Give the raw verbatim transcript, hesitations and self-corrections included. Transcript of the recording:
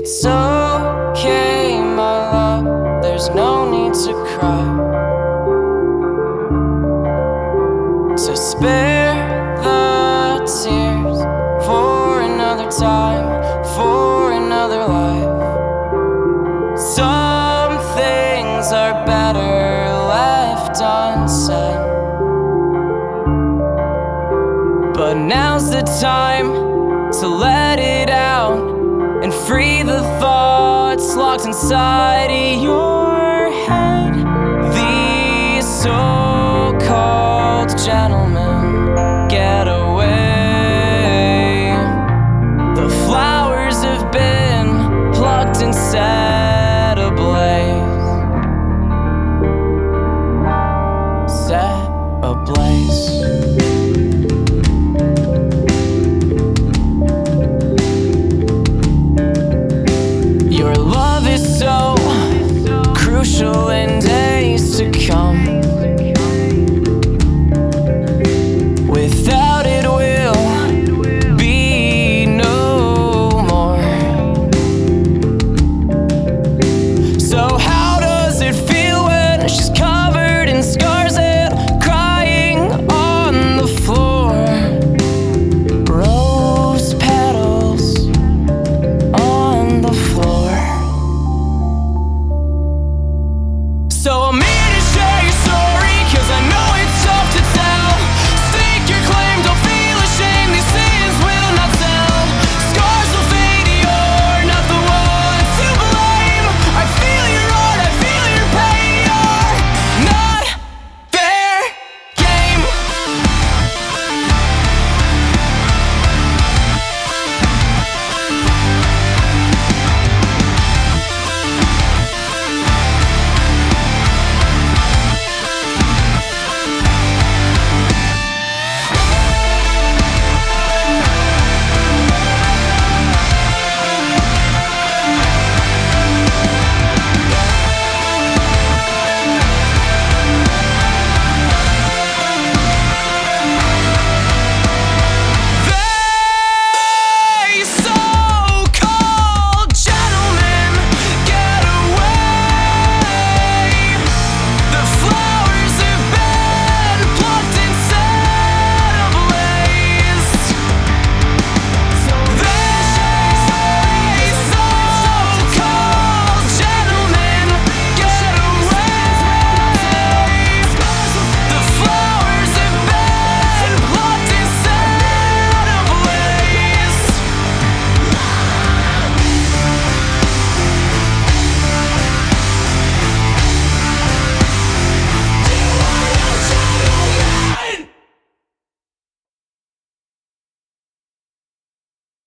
It's okay, my love, there's no need to cry. So spare the tears for another time, for another life. Some things are better left unsaid, but now's the time to let it out and free the thoughts locked inside of your